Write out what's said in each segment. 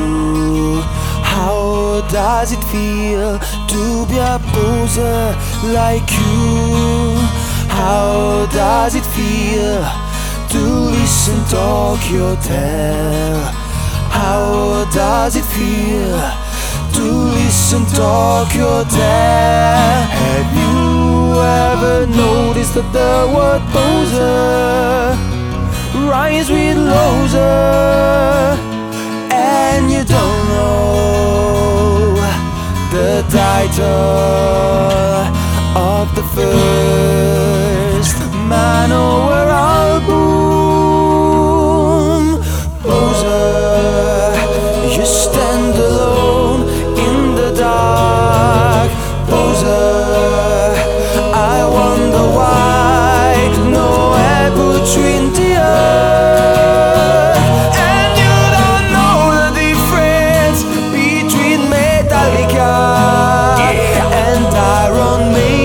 How does it feel to be a poser like you? How does it feel to listen Tokyo Hotel? How does it feel to listen Tokyo Hotel? Have you ever noticed that the word poser rhymes with loser, and you don't know the title of the first Manowar album? Poser, you stand alone in the dark. Poser, I wonder why no air between the earth. And you don't know the difference between Metallica and Iron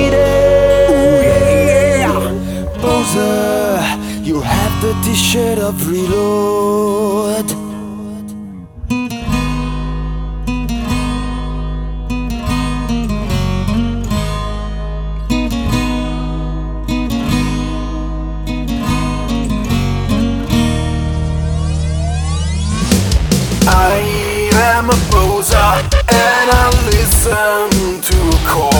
Maiden. Poser, you have the t-shirt of Reload. I am a poser and I listen to chords.